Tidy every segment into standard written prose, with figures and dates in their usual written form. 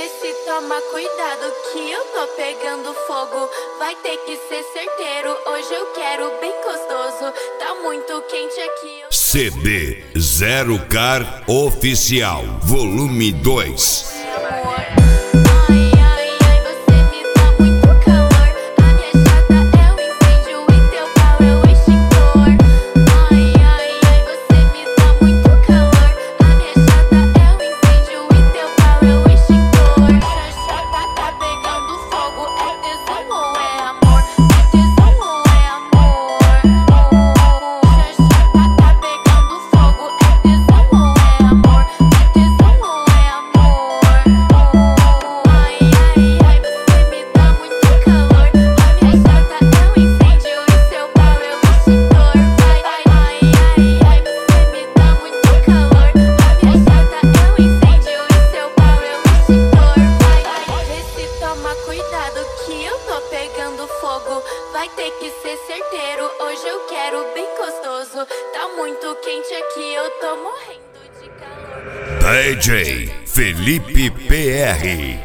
Vê se toma cuidado que eu tô pegando fogo. Vai ter que ser certeiro, hoje eu quero bem gostoso. Tá muito quente aqui. CD Zero Car Oficial, volume 2. Vai ter que ser certeiro, hoje eu quero bem gostoso. Tá muito quente aqui, eu tô morrendo de calor. DJ Felipe PR.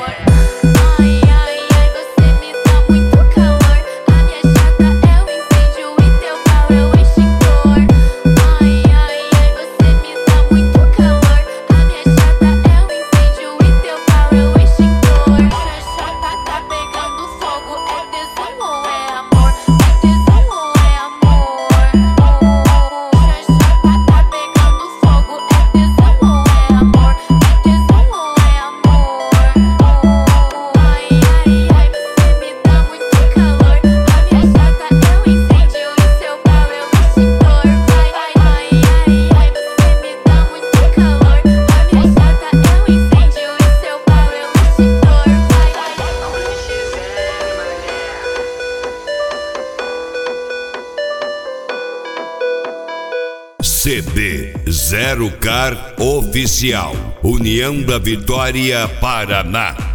CD Zero Car Oficial, União da Vitória, Paraná.